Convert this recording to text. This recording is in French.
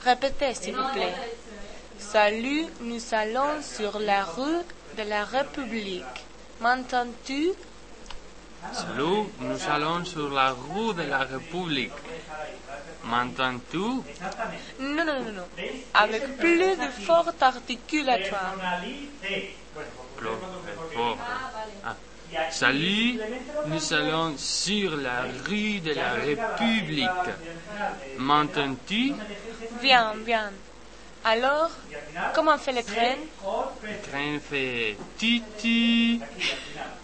Répétez, s'il vous plaît. Salut, nous allons sur la rue de la République. M'entends-tu? Salut, nous allons sur la rue de la République. M'entends-tu? Non. Avec plus de forte articulatoire. Plus fort. Salut, nous allons sur la rue de la République. M'entends-tu? Bien. Alors, comment fait le train? Le train fait titi.